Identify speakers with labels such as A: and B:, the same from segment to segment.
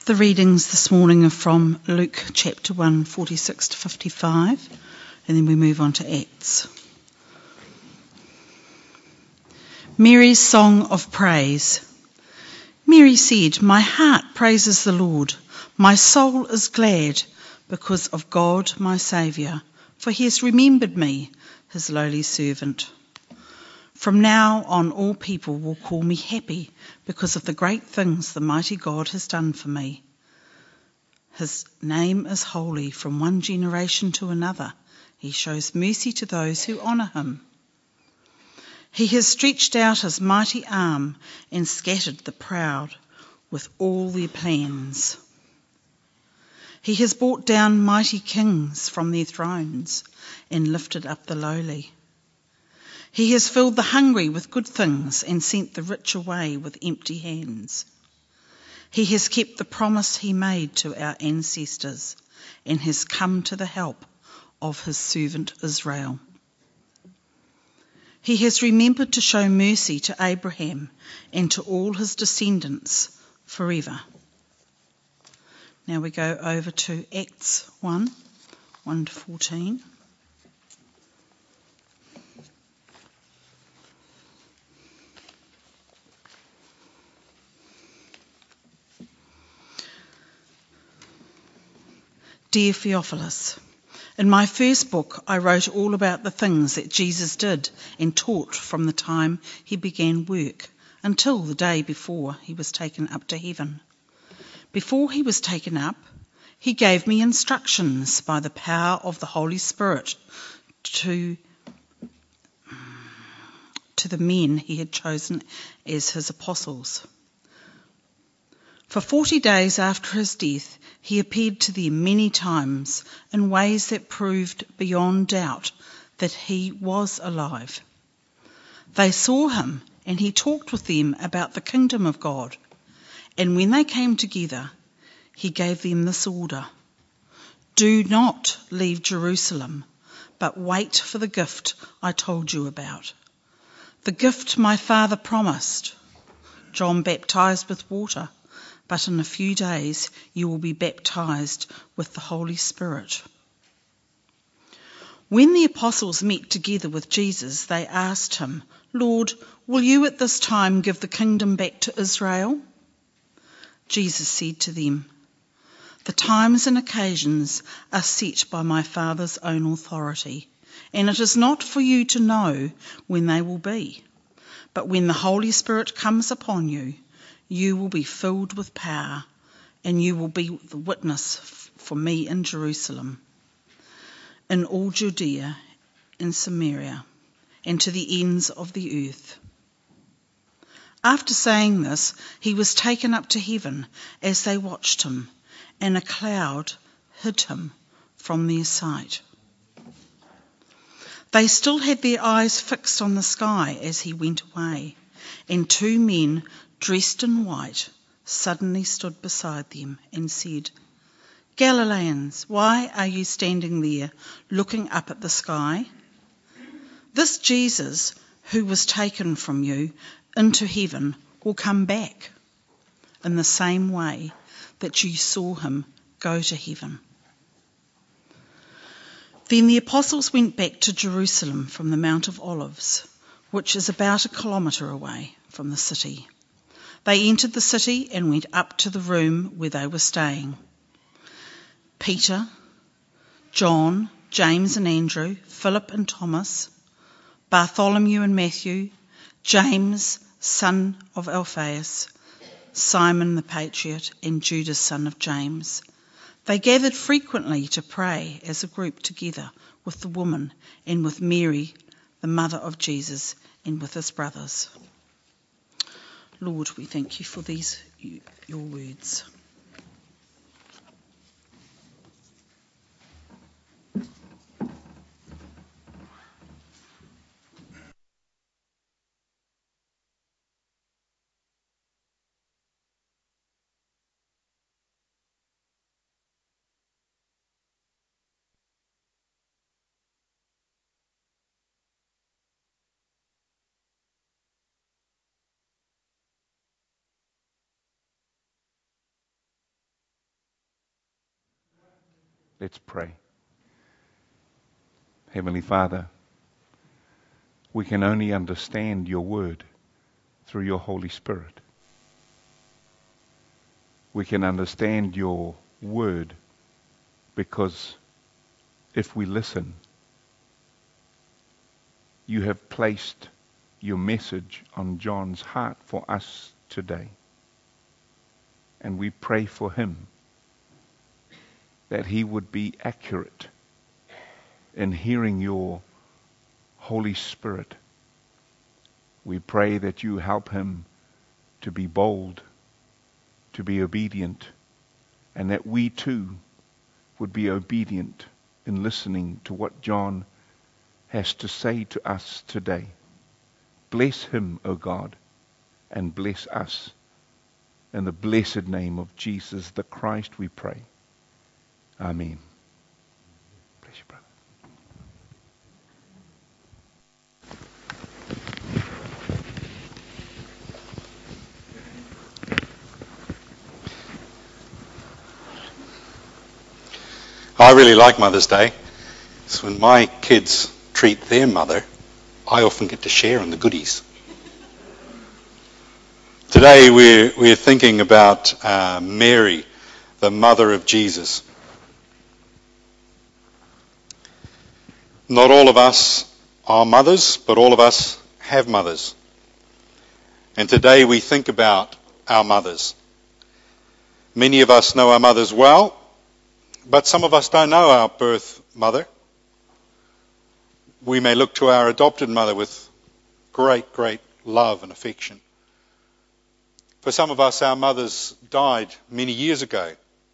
A: The readings this morning are from Luke chapter 1, 46 to 55, and then we move on to Acts. Mary's Song of Praise. Mary said, "My heart praises the Lord. My soul is glad because of God my Saviour, for he has remembered me, his lowly servant. From now on all people will call me happy because of the great things the mighty God has done for me. His name is holy from one generation to another. He shows mercy to those who honour him. He has stretched out his mighty arm and scattered the proud with all their plans. He has brought down mighty kings from their thrones and lifted up the lowly. He has filled the hungry with good things and sent the rich away with empty hands. He has kept the promise he made to our ancestors and has come to the help of his servant Israel. He has remembered to show mercy to Abraham and to all his descendants forever." Now we go over to Acts 1 to 14. Dear Theophilus, in my first book I wrote all about the things that Jesus did and taught from the time he began work until the day before he was taken up to heaven. Before he was taken up, he gave me instructions by the power of the Holy Spirit to the men he had chosen as his apostles. For 40 days after his death, he appeared to them many times in ways that proved beyond doubt that he was alive. They saw him and he talked with them about the kingdom of God. And when they came together, he gave them this order: "Do not leave Jerusalem, but wait for the gift I told you about. The gift my Father promised. John baptized with water, but in a few days you will be baptized with the Holy Spirit." When the apostles met together with Jesus, they asked him, "Lord, will you at this time give the kingdom back to Israel?" Jesus said to them, "The times and occasions are set by my Father's own authority, and it is not for you to know when they will be. But when the Holy Spirit comes upon you, you will be filled with power, and you will be the witness for me in Jerusalem, in all Judea and Samaria, and to the ends of the earth." After saying this, he was taken up to heaven as they watched him, and a cloud hid him from their sight. They still had their eyes fixed on the sky as he went away, and 2 men dressed in white suddenly stood beside them and said, "Galileans, why are you standing there looking up at the sky? This Jesus who was taken from you into heaven will come back in the same way that you saw him go to heaven." Then the apostles went back to Jerusalem from the Mount of Olives, which is about 1 kilometre away from the city. They entered the city and went up to the room where they were staying. Peter, John, James and Andrew, Philip and Thomas, Bartholomew and Matthew, James, son of Alphaeus, Simon the Patriot, and Judas, son of James. They gathered frequently to pray as a group together with the woman and with Mary, the mother of Jesus, and with his brothers. Lord, we thank you for these, your words.
B: Let's pray. Heavenly Father, we can only understand your word through your Holy Spirit. We can understand your word because if we listen, you have placed your message on John's heart for us today. And we pray for him that he would be accurate in hearing your Holy Spirit. We pray that you help him to be bold, to be obedient, and that we too would be obedient in listening to what John has to say to us today. Bless him, O God, and bless us. In the blessed name of Jesus the Christ we pray. Amen. Bless you, brother.
C: I really like Mother's Day. So when my kids treat their mother, I often get to share in the goodies. Today we're thinking about Mary, the mother of Jesus. Not all of us are mothers, but all of us have mothers. And today we think about our mothers. Many of us know our mothers well, but some of us don't know our birth mother. We may look to our adopted mother with great, great love and affection. For some of us, our mothers died many years ago.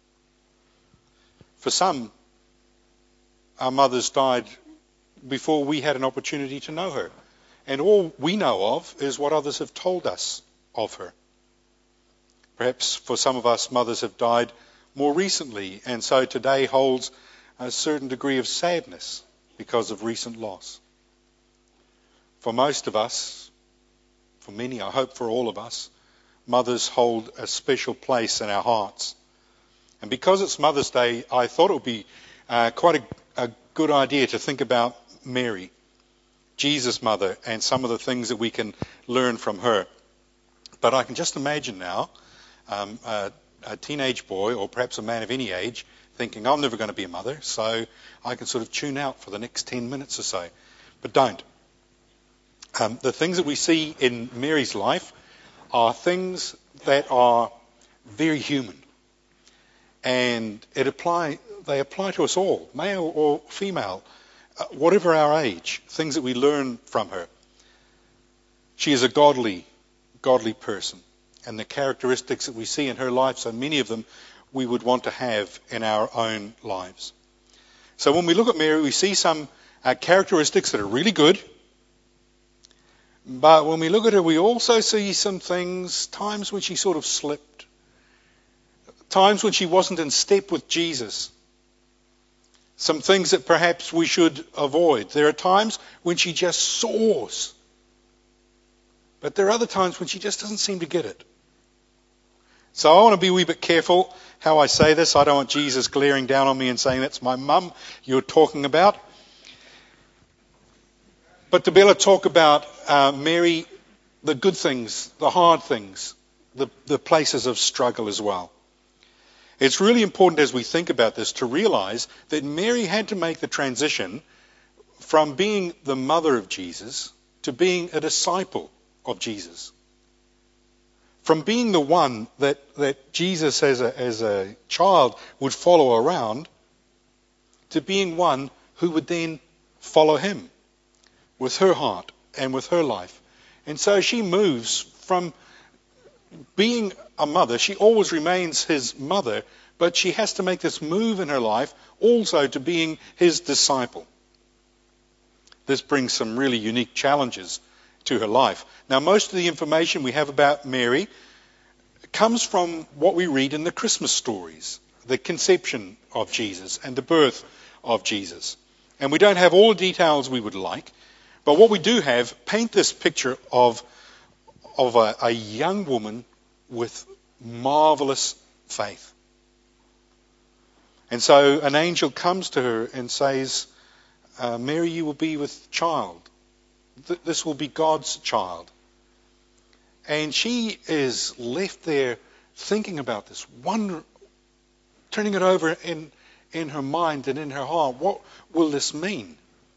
C: For some, our mothers died before we had an opportunity to know her. And all we know of is what others have told us of her. Perhaps for some of us, mothers have died more recently, and so today holds a certain degree of sadness because of recent loss. For most of us, for many, I hope for all of us, mothers hold a special place in our hearts. And because it's Mother's Day, I thought it would be quite a good idea to think about Mary, Jesus' mother, and some of the things that we can learn from her. But I can just imagine now a teenage boy, or perhaps a man of any age, thinking, I'm never going to be a mother, so I can sort of tune out for the next 10 minutes or so. But don't. The things that we see in Mary's life are things that are very human. And they apply to us all, male or female, whatever our age, things that we learn from her. She is a godly person. And the characteristics that we see in her life, so many of them we would want to have in our own lives. So when we look at Mary, we see some characteristics that are really good. But when we look at her, we also see some things, times when she sort of slipped. Times when she wasn't in step with Jesus. Some things that perhaps we should avoid. There are times when she just soars. But there are other times when she just doesn't seem to get it. So I want to be a wee bit careful how I say this. I don't want Jesus glaring down on me and saying, that's my mum you're talking about. But to be able to talk about Mary, the good things, the hard things, the places of struggle as well. It's really important as we think about this to realize that Mary had to make the transition from being the mother of Jesus to being a disciple of Jesus. From being the one that Jesus as a child would follow around to being one who would then follow him with her heart and with her life. And so she moves from being a mother. She always remains his mother, but she has to make this move in her life also to being his disciple. This brings some really unique challenges to her life. Now, most of the information we have about Mary comes from what we read in the Christmas stories, the conception of Jesus and the birth of Jesus. And we don't have all the details we would like, but what we do have paint this picture of a young woman with marvelous faith. And so an angel comes to her and says, Mary, you will be with child. This will be God's child. And she is left there thinking about this, turning it over in her mind and in her heart. What will this mean?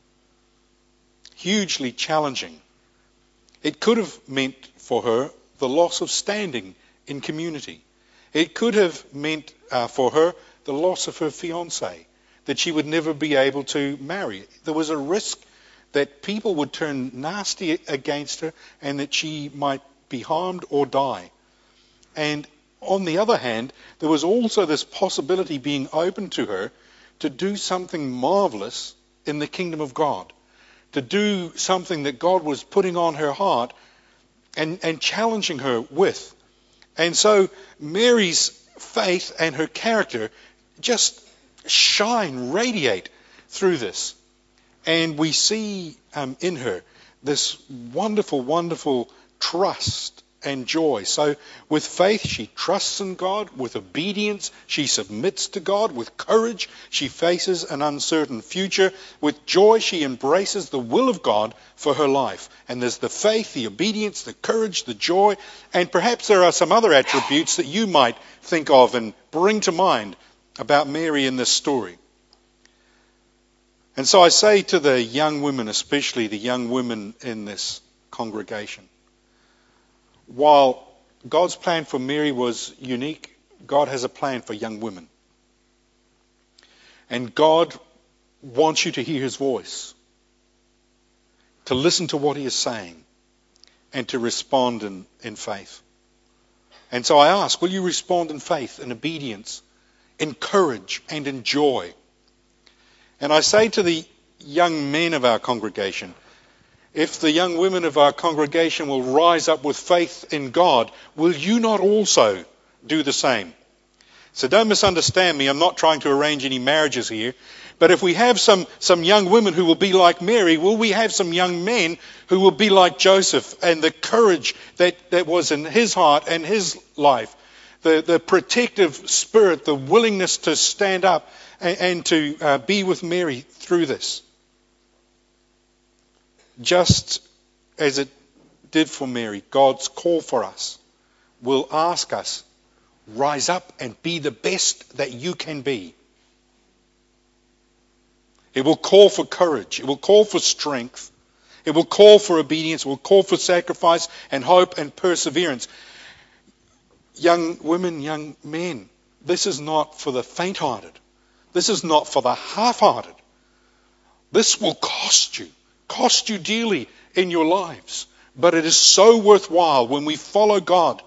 C: Hugely challenging. It could have meant for her the loss of standing in community. It could have meant for her the loss of her fiancé, that she would never be able to marry. There was a risk that people would turn nasty against her and that she might be harmed or die. And on the other hand, there was also this possibility being open to her to do something marvelous in the kingdom of God, to do something that God was putting on her heart and challenging her with. And so Mary's faith and her character just radiate through this. And we see in her this wonderful, wonderful trust and joy. So with faith, she trusts in God. With obedience, she submits to God. With courage, she faces an uncertain future. With joy, she embraces the will of God for her life. And there's the faith, the obedience, the courage, the joy. And perhaps there are some other attributes that you might think of and bring to mind about Mary in this story. And so I say to the young women, especially the young women in this congregation, while God's plan for Mary was unique, God has a plan for young women. And God wants you to hear his voice, to listen to what he is saying, and to respond in faith. And so I ask, will you respond in faith, in obedience, in courage, and in joy? And I say to the young men of our congregation, if the young women of our congregation will rise up with faith in God, will you not also do the same? So don't misunderstand me. I'm not trying to arrange any marriages here. But if we have some young women who will be like Mary, will we have some young men who will be like Joseph, and the courage that was in his heart and his life, the protective spirit, the willingness to stand up and to be with Mary through this? Just as it did for Mary, God's call for us will ask us, rise up and be the best that you can be. It will call for courage. It will call for strength. It will call for obedience. It will call for sacrifice and hope and perseverance. Young women, young men, this is not for the faint-hearted. This is not for the half-hearted. This will cost you dearly in your lives. But it is so worthwhile when we follow God.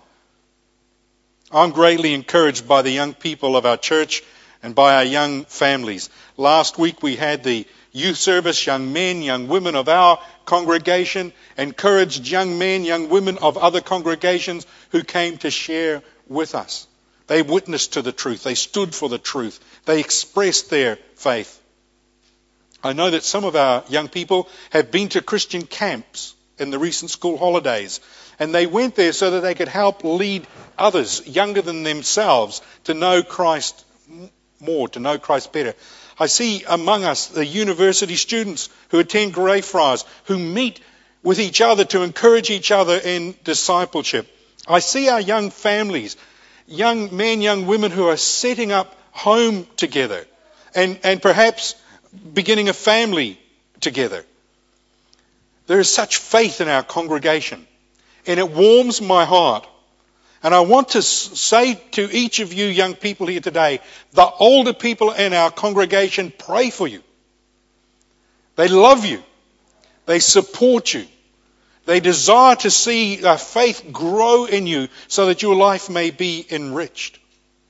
C: I'm greatly encouraged by the young people of our church and by our young families. Last week we had the youth service. Young men, young women of our congregation encouraged young men, young women of other congregations who came to share with us. They witnessed to the truth. They stood for the truth. They expressed their faith. I know that some of our young people have been to Christian camps in the recent school holidays, and they went there so that they could help lead others younger than themselves to know Christ more, to know Christ better. I see among us the university students who attend Greyfriars, who meet with each other to encourage each other in discipleship. I see our young families, young men, young women who are setting up home together and perhaps beginning a family together. There is such faith in our congregation, and it warms my heart. And I want to say to each of you young people here today, the older people in our congregation pray for you. They love you. They support you. They desire to see faith grow in you so that your life may be enriched.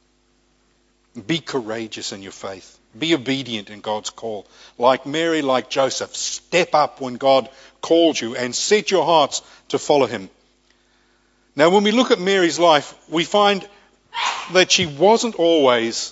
C: Be courageous in your faith. Be obedient in God's call. Like Mary, like Joseph, step up when God calls you and set your hearts to follow him. Now, when we look at Mary's life, we find that she wasn't always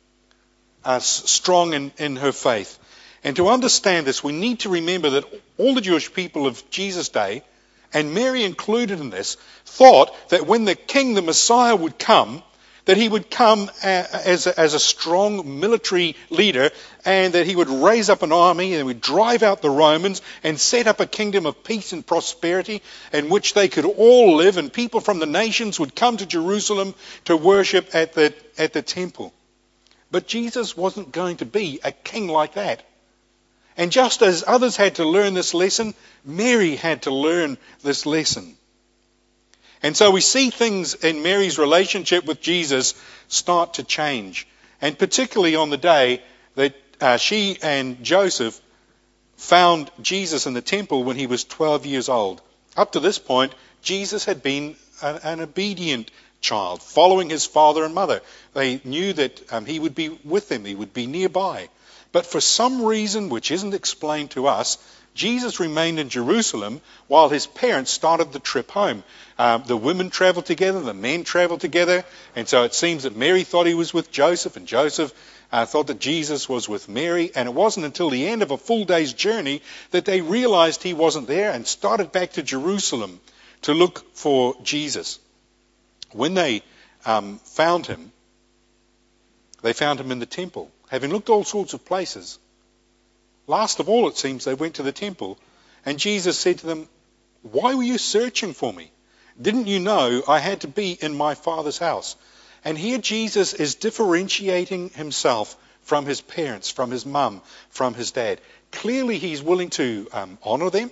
C: strong in her faith. And to understand this, we need to remember that all the Jewish people of Jesus' day, and Mary included in this, thought that when the king, the Messiah, would come, that he would come as a strong military leader, and that he would raise up an army and would drive out the Romans and set up a kingdom of peace and prosperity in which they could all live, and people from the nations would come to Jerusalem to worship at the temple. But Jesus wasn't going to be a king like that. And just as others had to learn this lesson, Mary had to learn this lesson. And so we see things in Mary's relationship with Jesus start to change. And particularly on the day that she and Joseph found Jesus in the temple when he was 12 years old. Up to this point, Jesus had been an obedient child, following his father and mother. They knew that he would be with them, he would be nearby. But for some reason which isn't explained to us, Jesus remained in Jerusalem while his parents started the trip home. The women traveled together, the men traveled together, and so it seems that Mary thought he was with Joseph, and Joseph thought that Jesus was with Mary, and it wasn't until the end of a full day's journey that they realized he wasn't there and started back to Jerusalem to look for Jesus. When they found him in the temple, having looked all sorts of places. Last of all, it seems, they went to the temple, and Jesus said to them, "Why were you searching for me? Didn't you know I had to be in my Father's house?" And here Jesus is differentiating himself from his parents, from his mum, from his dad. Clearly he's willing to honor them,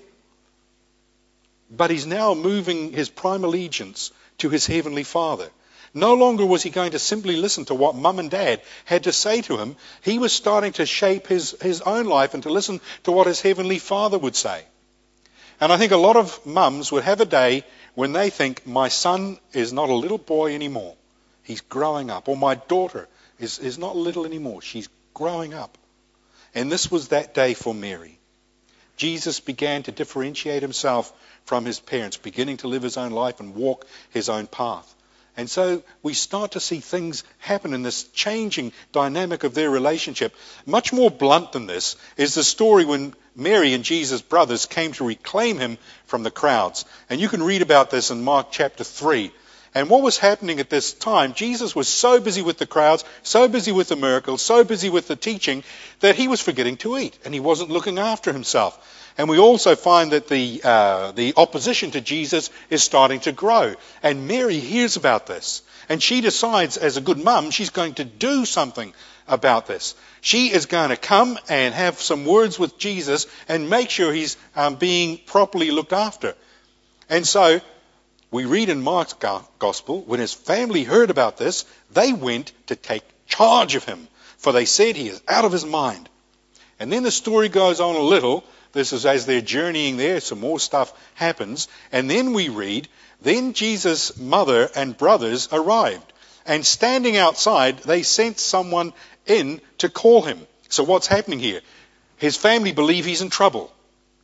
C: but he's now moving his prime allegiance to his heavenly Father. No longer was he going to simply listen to what mum and dad had to say to him. He was starting to shape his own life and to listen to what his heavenly Father would say. And I think a lot of mums would have a day when they think, my son is not a little boy anymore. He's growing up. Or my daughter is not little anymore. She's growing up. And this was that day for Mary. Jesus began to differentiate himself from his parents, beginning to live his own life and walk his own path. And so we start to see things happen in this changing dynamic of their relationship. Much more blunt than this is the story when Mary and Jesus' brothers came to reclaim him from the crowds. And you can read about this in Mark chapter 3. And what was happening at this time, Jesus was so busy with the crowds, so busy with the miracles, so busy with the teaching, that he was forgetting to eat, and he wasn't looking after himself. And we also find that the opposition to Jesus is starting to grow. And Mary hears about this. And she decides, as a good mum, she's going to do something about this. She is going to come and have some words with Jesus and make sure he's being properly looked after. And so we read in Mark's gospel, when his family heard about this, they went to take charge of him, for they said he is out of his mind. And then the story goes on a little. This is as they're journeying there, some more stuff happens. And then we read, then Jesus' mother and brothers arrived. And standing outside, they sent someone in to call him. So what's happening here? His family believe he's in trouble.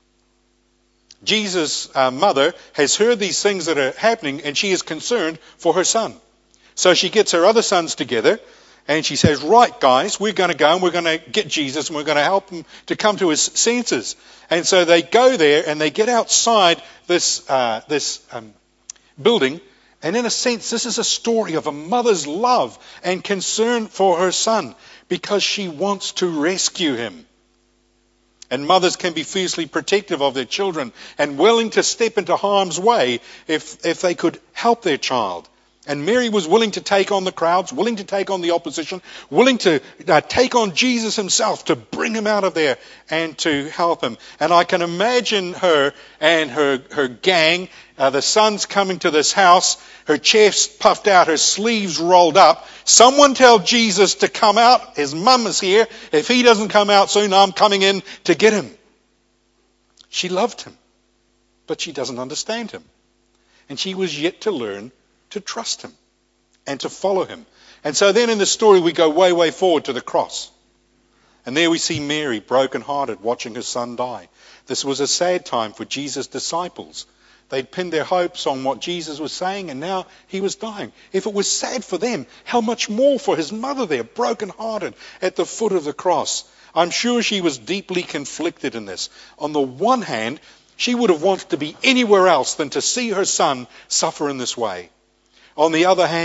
C: Jesus' mother has heard these things that are happening, and she is concerned for her son. So she gets her other sons together, and she says, right, guys, we're going to go and we're going to get Jesus and we're going to help him to come to his senses. And so they go there and they get outside this building. And in a sense, this is a story of a mother's love and concern for her son because she wants to rescue him. And mothers can be fiercely protective of their children and willing to step into harm's way if they could help their child. And Mary was willing to take on the crowds, willing to take on the opposition, willing to take on Jesus himself to bring him out of there and to help him. And I can imagine her and her gang, the sons coming to this house, her chest puffed out, her sleeves rolled up. Someone tell Jesus to come out. His mum is here. If he doesn't come out soon, I'm coming in to get him. She loved him, but she doesn't understand him. And she was yet to learn to trust him and to follow him. And so then in the story we go way, way forward to the cross. And there we see Mary broken-hearted watching her son die. This was a sad time for Jesus' disciples. They'd pinned their hopes on what Jesus was saying, and now he was dying. If it was sad for them, how much more for his mother there, broken-hearted at the foot of the cross. I'm sure she was deeply conflicted in this. On the one hand, she would have wanted to be anywhere else than to see her son suffer in this way. On the other hand,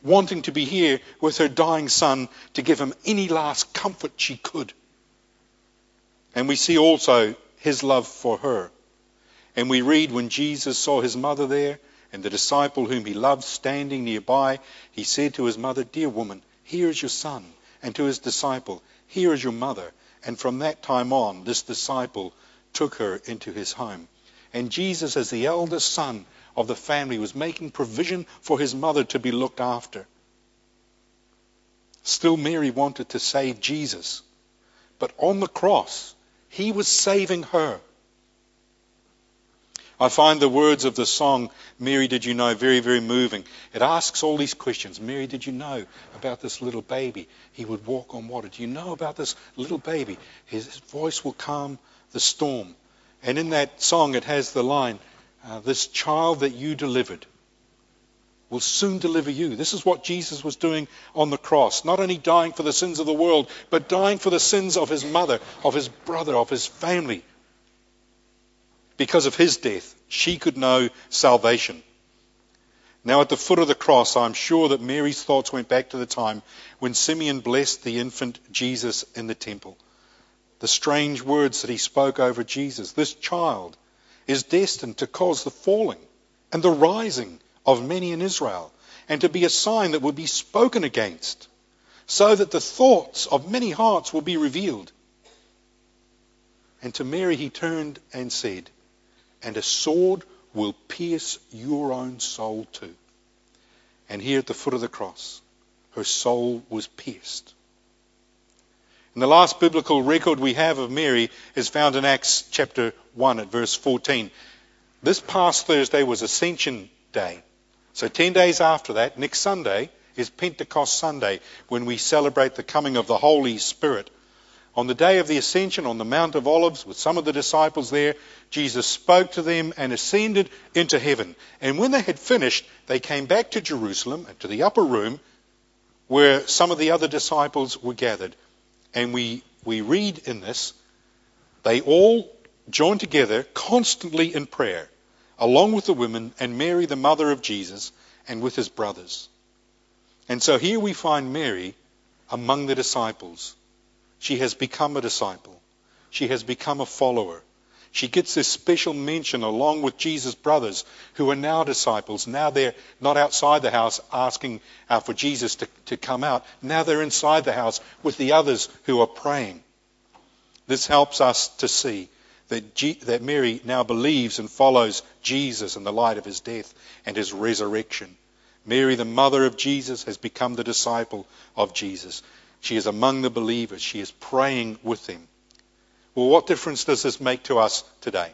C: wanting to be here with her dying son to give him any last comfort she could. And we see also his love for her. And we read when Jesus saw his mother there and the disciple whom he loved standing nearby, he said to his mother, "Dear woman, here is your son." And to his disciple, "Here is your mother." And from that time on, this disciple took her into his home. And Jesus, as the eldest son of the family, was making provision for his mother to be looked after. Still, Mary wanted to save Jesus. But on the cross, he was saving her. I find the words of the song, "Mary, Did You Know?" very, very moving. It asks all these questions. Mary, did you know about this little baby? He would walk on water. Do you know about this little baby? His voice will calm the storm. And in that song it has the line, "This child that you delivered will soon deliver you." This is what Jesus was doing on the cross. Not only dying for the sins of the world, but dying for the sins of his mother, of his brother, of his family. Because of his death, she could know salvation. Now at the foot of the cross, I'm sure that Mary's thoughts went back to the time when Simeon blessed the infant Jesus in the temple. The strange words that he spoke over Jesus. This child is destined to cause the falling and the rising of many in Israel, and to be a sign that will be spoken against, so that the thoughts of many hearts will be revealed. And to Mary he turned and said, "And a sword will pierce your own soul too." And here at the foot of the cross, her soul was pierced. And the last biblical record we have of Mary is found in Acts chapter 1 at verse 14. This past Thursday was Ascension Day. So 10 days after that, next Sunday, is Pentecost Sunday, when we celebrate the coming of the Holy Spirit. On the day of the Ascension, on the Mount of Olives, with some of the disciples there, Jesus spoke to them and ascended into heaven. And when they had finished, they came back to Jerusalem and to the upper room where some of the other disciples were gathered. And we read in this, they all joined together constantly in prayer, along with the women and Mary, the mother of Jesus, and with his brothers. And so here we find Mary among the disciples. She has become a disciple. She has become a follower. She gets this special mention along with Jesus' brothers, who are now disciples. Now they're not outside the house asking for Jesus to come out. Now they're inside the house with the others who are praying. This helps us to see that Mary now believes and follows Jesus in the light of his death and his resurrection. Mary, the mother of Jesus, has become the disciple of Jesus. She is among the believers. She is praying with them. Well, what difference does this make to us today?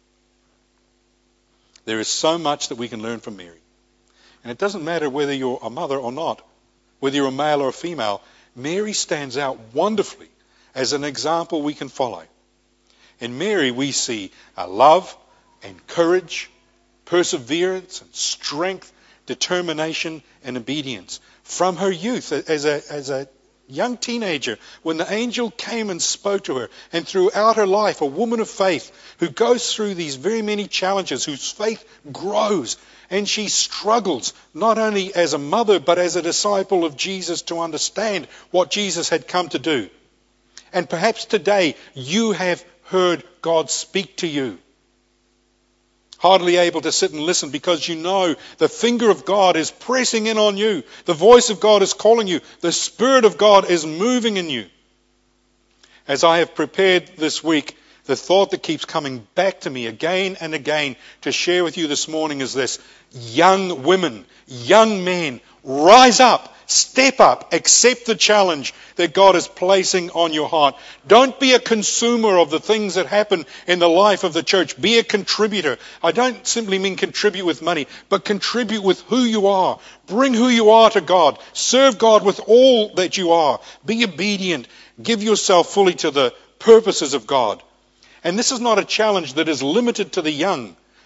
C: There is so much that we can learn from Mary. And it doesn't matter whether you're a mother or not, whether you're a male or a female, Mary stands out wonderfully as an example we can follow. In Mary we see love and courage, perseverance and strength, determination and obedience. From her youth as a young teenager, when the angel came and spoke to her, and throughout her life, a woman of faith who goes through these very many challenges, whose faith grows, and she struggles, not only as a mother, but as a disciple of Jesus, to understand what Jesus had come to do. And perhaps today you have heard God speak to you, hardly able to sit and listen because you know the finger of God is pressing in on you. The voice of God is calling you. The Spirit of God is moving in you. As I have prepared this week, the thought that keeps coming back to me again and again to share with you this morning is this: young women, young men, rise up. Step up, accept the challenge that God is placing on your heart. Don't be a consumer of the things that happen in the life of the church. Be a contributor. I don't simply mean contribute with money, but contribute with who you are. Bring who you are to God. Serve God with all that you are. Be obedient. Give yourself fully to the purposes of God. And this is not a challenge that is limited to the young.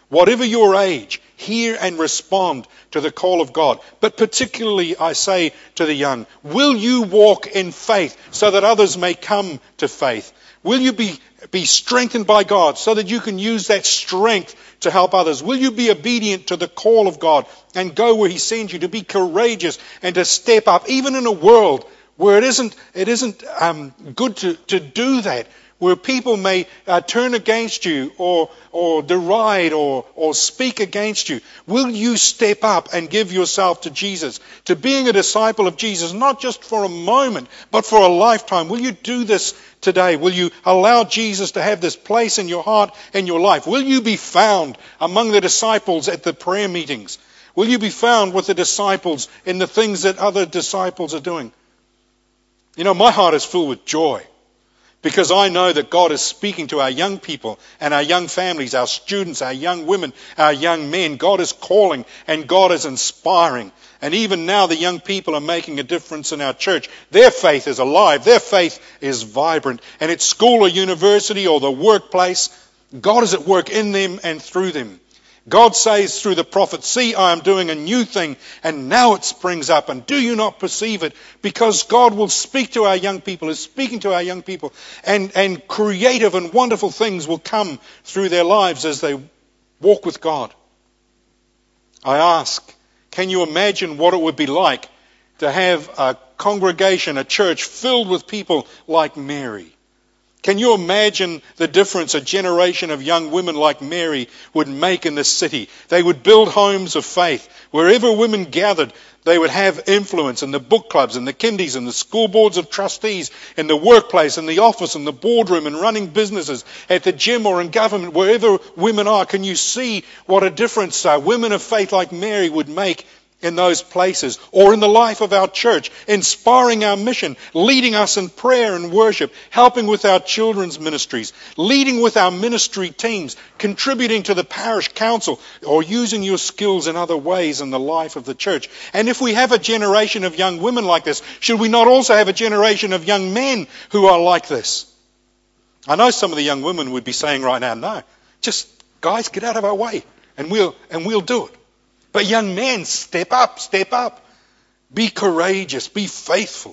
C: Whatever your age, hear and respond to the call of God. But particularly, I say to the young, will you walk in faith so that others may come to faith? Will you be strengthened by God so that you can use that strength to help others? Will you be obedient to the call of God and go where He sends you, to be courageous and to step up, even in a world where it isn't good to do that, where people may turn against you or deride or speak against you? Will you step up and give yourself to Jesus, to being a disciple of Jesus, not just for a moment, but for a lifetime? Will you do this today? Will you allow Jesus to have this place in your heart and your life? Will you be found among the disciples at the prayer meetings? Will you be found with the disciples in the things that other disciples are doing? You know, my heart is filled with joy, because I know that God is speaking to our young people and our young families, our students, our young women, our young men. God is calling and God is inspiring. And even now the young people are making a difference in our church. Their faith is alive. Their faith is vibrant. And at school or university or the workplace, God is at work in them and through them. God says through the prophet, see, I am doing a new thing, and now it springs up, and do you not perceive it? Because God will speak to our young people, is speaking to our young people, and creative and wonderful things will come through their lives as they walk with God. I ask, can you imagine what it would be like to have a congregation, a church filled with people like Mary? Can you imagine the difference a generation of young women like Mary would make in this city? They would build homes of faith. Wherever women gathered, they would have influence in the book clubs, in the kindies, in the school boards of trustees, in the workplace, in the office, in the boardroom, in running businesses, at the gym or in government, wherever women are. Can you see what a difference women of faith like Mary would make in those places, or in the life of our church, inspiring our mission, leading us in prayer and worship, helping with our children's ministries, leading with our ministry teams, contributing to the parish council, or using your skills in other ways in the life of the church? And if we have a generation of young women like this, should we not also have a generation of young men who are like this? I know some of the young women would be saying right now, no, just guys, get out of our way and we'll do it. But young men, step up, step up. Be courageous, be faithful.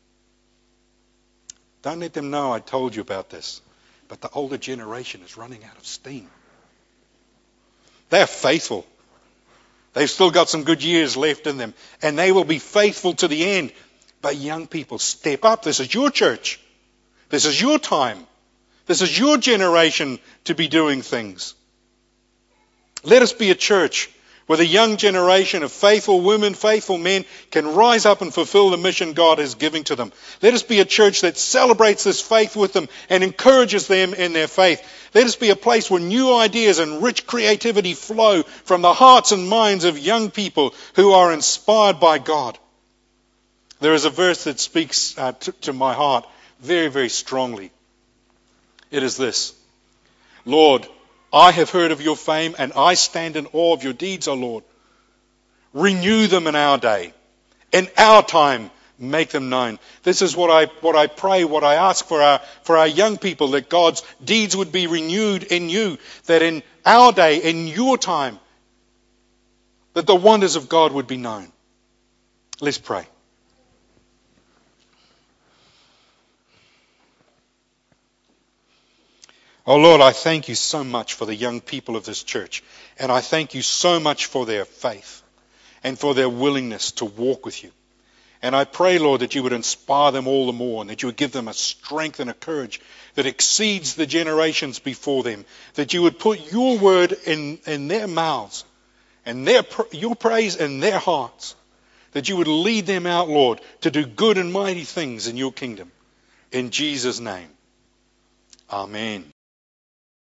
C: Don't let them know I told you about this. But the older generation is running out of steam. They're faithful. They've still got some good years left in them. And they will be faithful to the end. But young people, step up. This is your church. This is your time. This is your generation to be doing things. Let us be a church where the young generation of faithful women, faithful men can rise up and fulfill the mission God is giving to them. Let us be a church that celebrates this faith with them and encourages them in their faith. Let us be a place where new ideas and rich creativity flow from the hearts and minds of young people who are inspired by God. There is a verse that speaks to my heart very, very strongly. It is this: Lord, I have heard of your fame, and I stand in awe of your deeds, O Lord. Renew them in our day. In our time, make them known. This is what I pray, what I ask for our young people, that God's deeds would be renewed in you, that in our day, in your time, that the wonders of God would be known. Let's pray. Oh Lord, I thank you so much for the young people of this church. And I thank you so much for their faith and for their willingness to walk with you. And I pray, Lord, that you would inspire them all the more, and that you would give them a strength and a courage that exceeds the generations before them. That you would put your word in their mouths and your praise in their hearts. That you would lead them out, Lord, to do good and mighty things in your kingdom. In Jesus' name. Amen.